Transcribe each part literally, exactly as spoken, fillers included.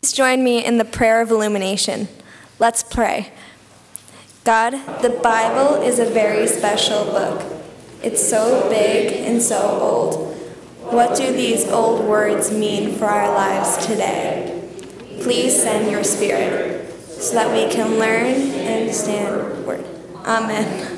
Please join me in the prayer of illumination. Let's pray. God, the Bible is a very special book. It's so big and so old. What do these old words mean for our lives today? Please send your Spirit so that we can learn and understand the word. Amen.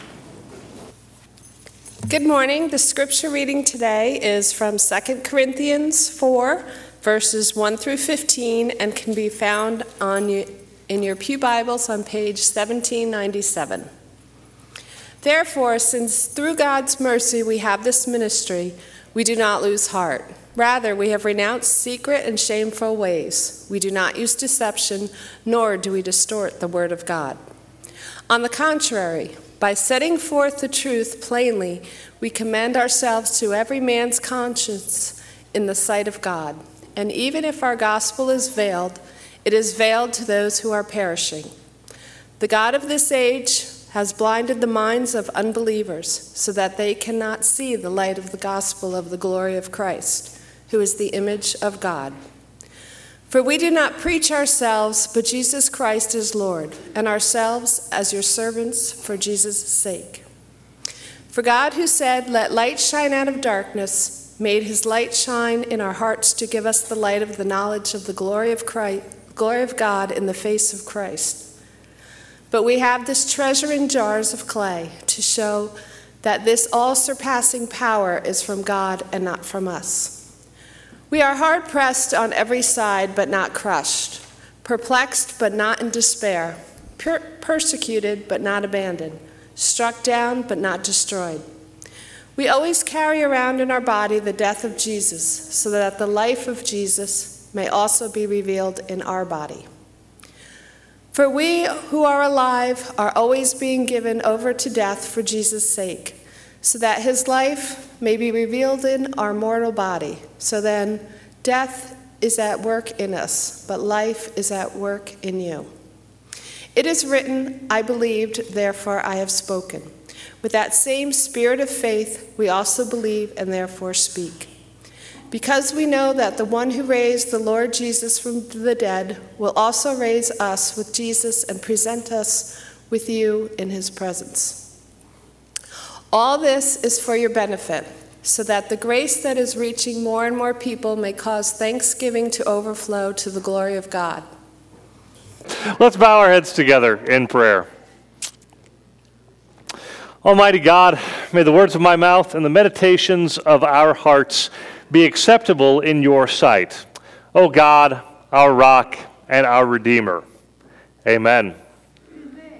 Good morning. The scripture reading today is from Second Corinthians four, verses one through fifteen, and can be found on you, in your pew Bibles on page seventeen ninety-seven. Therefore, since through God's mercy we have this ministry, we do not lose heart. Rather, we have renounced secret and shameful ways. We do not use deception, nor do we distort the word of God. On the contrary, by setting forth the truth plainly, we commend ourselves to every man's conscience in the sight of God. And even if our gospel is veiled, it is veiled to those who are perishing. The God of this age has blinded the minds of unbelievers so that they cannot see the light of the gospel of the glory of Christ, who is the image of God. For we do not preach ourselves, but Jesus Christ is Lord, and ourselves as your servants for Jesus' sake. For God, who said, "Let light shine out of darkness," made his light shine in our hearts to give us the light of the knowledge of the glory of Christ, glory of God in the face of Christ. But we have this treasure in jars of clay to show that this all-surpassing power is from God and not from us. We are hard-pressed on every side, but not crushed, perplexed, but not in despair, per- persecuted, but not abandoned, struck down, but not destroyed. We always carry around in our body the death of Jesus, so that the life of Jesus may also be revealed in our body. For we who are alive are always being given over to death for Jesus' sake, so that his life may be revealed in our mortal body. So then, death is at work in us, but life is at work in you. It is written, "I believed, therefore I have spoken." With that same spirit of faith, we also believe and therefore speak. Because we know that the one who raised the Lord Jesus from the dead will also raise us with Jesus and present us with you in his presence. All this is for your benefit, so that the grace that is reaching more and more people may cause thanksgiving to overflow to the glory of God. Let's bow our heads together in prayer. Almighty God, may the words of my mouth and the meditations of our hearts be acceptable in your sight. O God, our rock and our Redeemer. Amen. Amen.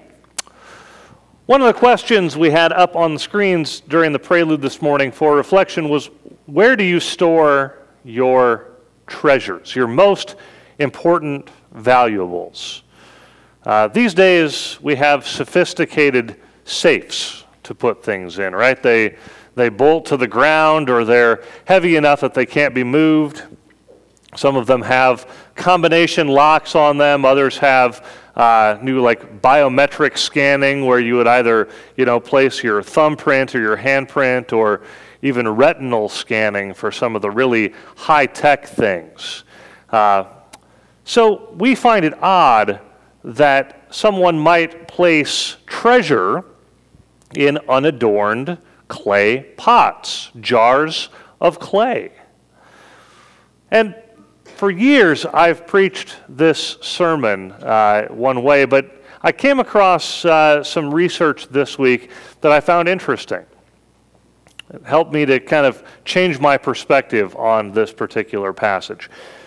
One of the questions we had up on the screens during the prelude this morning for reflection was, where do you store your treasures, your most important valuables? Uh, these days, we have sophisticated safes to put things in, right? They they bolt to the ground, or they're heavy enough that they can't be moved. Some of them have combination locks on them. Others have uh, new like biometric scanning, where you would either you know place your thumbprint or your handprint, or even retinal scanning for some of the really high-tech things. Uh, so we find it odd that someone might place treasure in unadorned clay pots, jars of clay. And for years, I've preached this sermon uh, one way, but I came across uh, some research this week that I found interesting. It helped me to kind of change my perspective on this particular passage.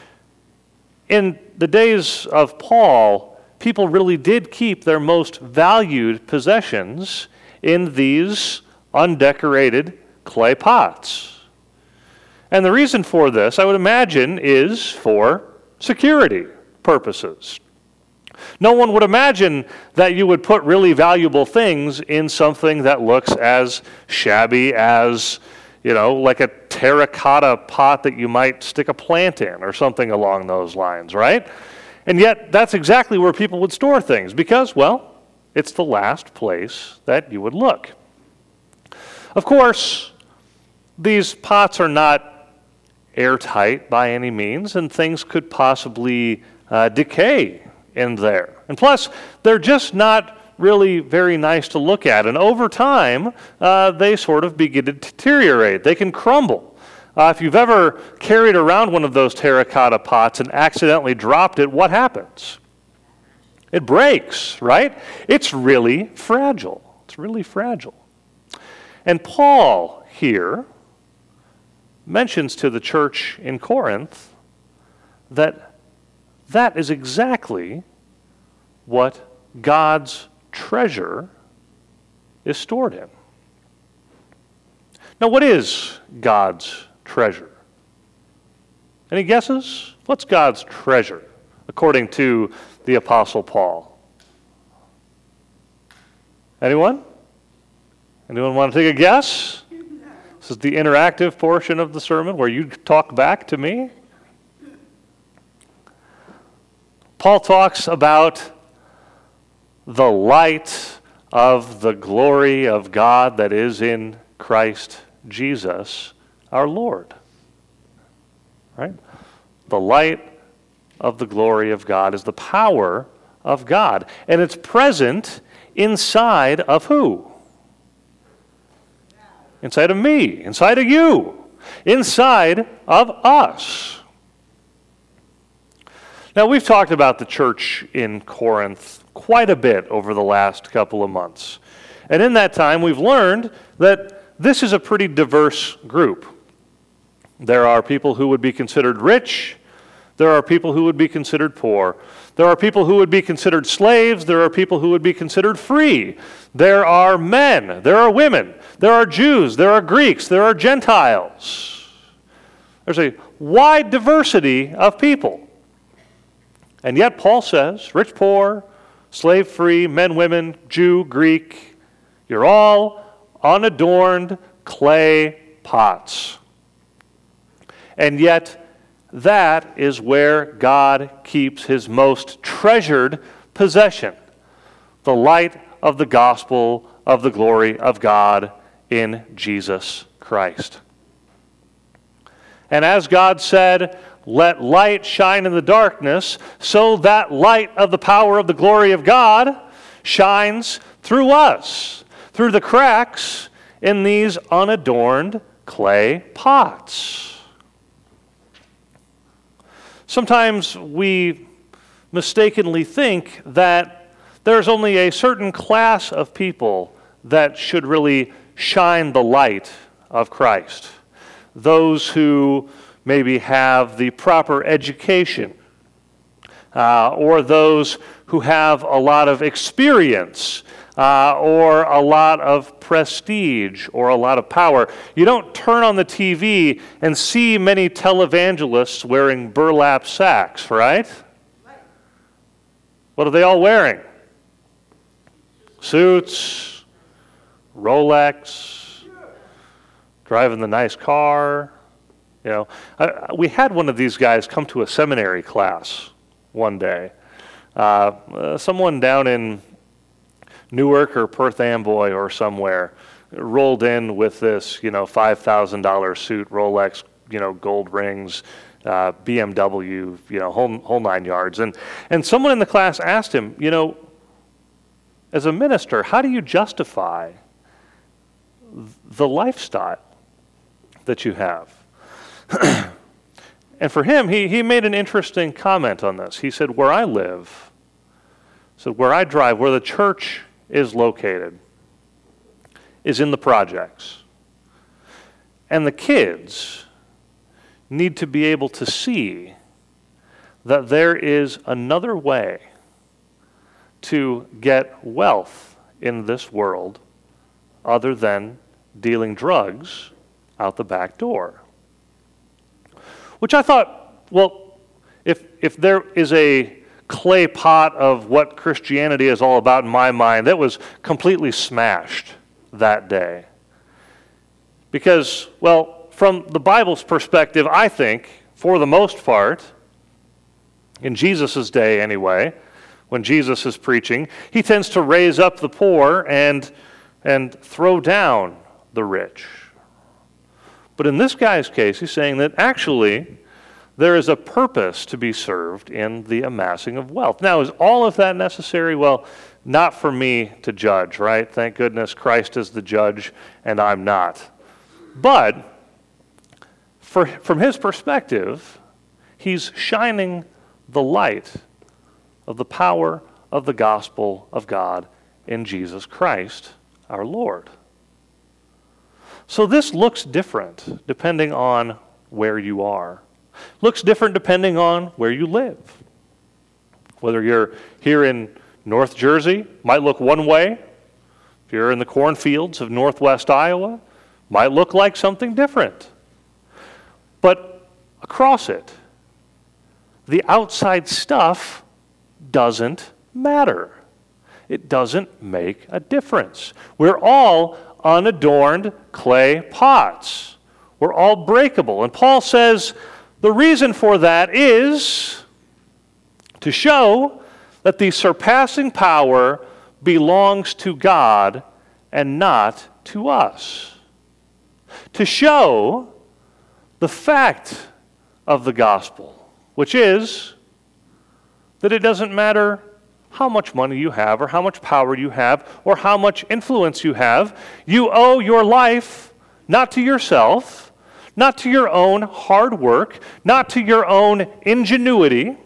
In the days of Paul, people really did keep their most valued possessions in these undecorated clay pots. And the reason for this, I would imagine, is for security purposes. No one would imagine that you would put really valuable things in something that looks as shabby as, you know, like a terracotta pot that you might stick a plant in or something along those lines, right? And yet, that's exactly where people would store things because, well, it's the last place that you would look. Of course, these pots are not airtight by any means, and things could possibly uh, decay in there. And plus, they're just not really very nice to look at. And over time, uh, they sort of begin to deteriorate. They can crumble. Uh, if you've ever carried around one of those terracotta pots and accidentally dropped it, what happens? It breaks, right? It's really fragile. It's really fragile. And Paul here mentions to the church in Corinth that that is exactly what God's treasure is stored in. Now, what is God's treasure? Any guesses? What's God's treasure, according to the Apostle Paul? Anyone? Anyone want to take a guess? This is the interactive portion of the sermon where you talk back to me. Paul talks about the light of the glory of God that is in Christ Jesus, our Lord. Right? The light of the glory of God is the power of God. And it's present inside of who? Inside of me, inside of you, inside of us. Now, we've talked about the church in Corinth quite a bit over the last couple of months. And in that time, we've learned that this is a pretty diverse group. There are people who would be considered rich. There are people who would be considered poor. There are people who would be considered slaves. There are people who would be considered free. There are men. There are women. There are Jews. There are Greeks. There are Gentiles. There's a wide diversity of people. And yet Paul says, rich, poor, slave, free, men, women, Jew, Greek, you're all unadorned clay pots. And yet, that is where God keeps his most treasured possession, the light of the gospel of the glory of God in Jesus Christ. And as God said, let light shine in the darkness, so that light of the power of the glory of God shines through us, through the cracks in these unadorned clay pots. Sometimes we mistakenly think that there's only a certain class of people that should really shine the light of Christ. Those who maybe have the proper education, uh, or those who have a lot of experience, uh, or a lot of prestige, or a lot of power. You don't turn on the T V and see many televangelists wearing burlap sacks, right? What are they all wearing? Suits, Rolex, driving the nice car. You know, I, we had one of these guys come to a seminary class one day. Uh, uh, someone down in Newark or Perth Amboy or somewhere rolled in with this, you know, five thousand dollars suit, Rolex, you know, gold rings, uh, B M W, you know, whole, whole nine yards. And, and someone in the class asked him, you know, as a minister, how do you justify the lifestyle that you have? And for him, he, he made an interesting comment on this. He said, where I live, said where I drive, where the church is located, is in the projects. And the kids need to be able to see that there is another way to get wealth in this world other than dealing drugs out the back door. Which I thought, well, if if there is a clay pot of what Christianity is all about in my mind, that was completely smashed that day. Because, well, from the Bible's perspective, I think, for the most part, in Jesus' day anyway, when Jesus is preaching, he tends to raise up the poor and, and throw down the rich. But in this guy's case, he's saying that actually there is a purpose to be served in the amassing of wealth. Now, is all of that necessary? Well, not for me to judge, right? Thank goodness Christ is the judge and I'm not. But for, from his perspective, he's shining the light of the power of the gospel of God in Jesus Christ, our Lord. So this looks different depending on where you are. Looks different depending on where you live. Whether you're here in North Jersey, might look one way. If you're in the cornfields of northwest Iowa, might look like something different. But across it, the outside stuff doesn't matter. It doesn't make a difference. We're all unadorned clay pots. We're all breakable. And Paul says the reason for that is to show that the surpassing power belongs to God and not to us. To show the fact of the gospel, which is that it doesn't matter how much money you have or how much power you have or how much influence you have. You owe your life not to yourself, not to your own hard work, not to your own ingenuity,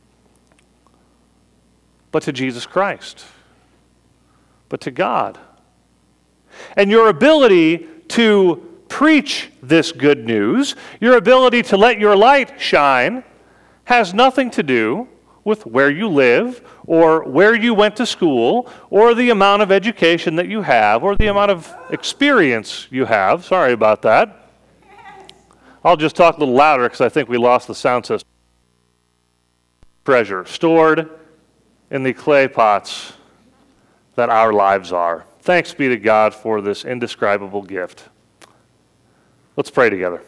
but to Jesus Christ, but to God. And your ability to preach this good news, your ability to let your light shine, has nothing to do with where you live or where you went to school or the amount of education that you have or the amount of experience you have. Sorry about that. I'll just talk a little louder because I think we lost the sound system. Treasure stored in the clay pots that our lives are. Thanks be to God for this indescribable gift. Let's pray together.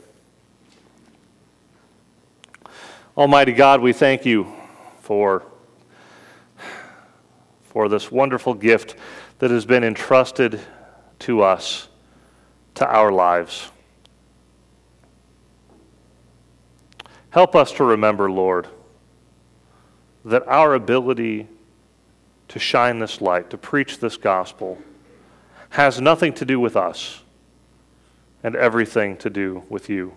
Almighty God, we thank you for, for this wonderful gift that has been entrusted to us, to our lives. Help us to remember, Lord, that our ability to shine this light, to preach this gospel, has nothing to do with us and everything to do with you.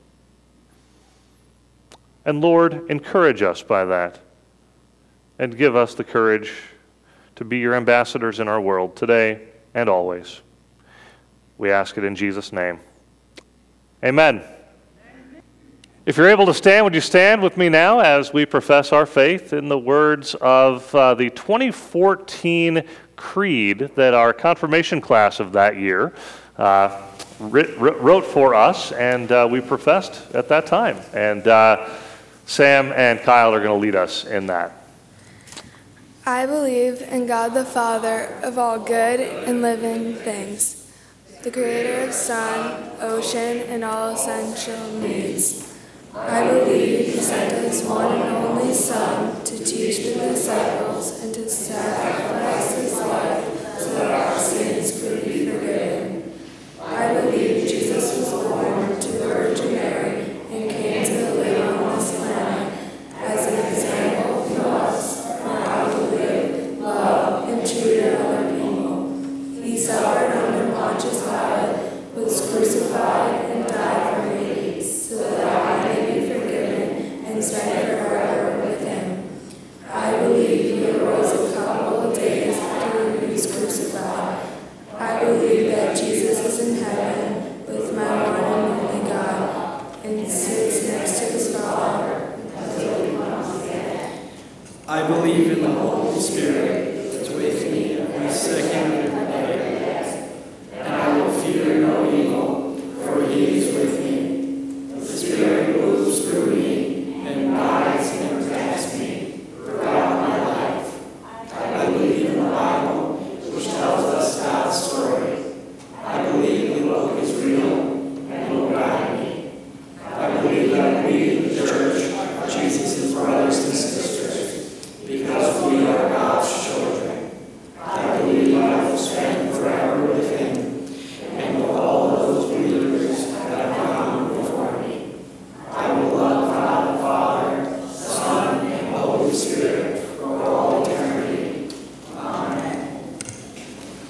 And Lord, encourage us by that and give us the courage to be your ambassadors in our world today and always. We ask it in Jesus' name. Amen. If you're able to stand, would you stand with me now as we profess our faith in the words of uh, the twenty fourteen creed that our confirmation class of that year uh, writ, wrote for us, and uh, we professed at that time. And uh, Sam and Kyle are going to lead us in that. I believe in God the Father of all good and living things, the creator of sun, ocean, and all essential needs. I believe he sent his one and only Son to teach the disciples and to sacrifice his life so that our sins could be forgiven. I believe Jesus was born to the Virgin Mary and came to live on this planet as an example to us for how to live, love, and treat other people. He suffered under Pontius Pilate, was crucified, and died for me so that I may be forgiven and spend forever with him. I believe he arose a couple of days after he was crucified. I believe that Jesus is in heaven with my one and only God and sits next to his Father. I believe in the Holy Spirit that's with me every second of every day. And I will fear no evil, for he is with me. The Spirit moves through me and guides and protects me throughout my life. I believe in the Bible, which tells us God's story. I believe the book is real and will guide me. I believe that we, the church, are Jesus' brothers and sisters, because we are God's children. I believe I will spare Spirit, one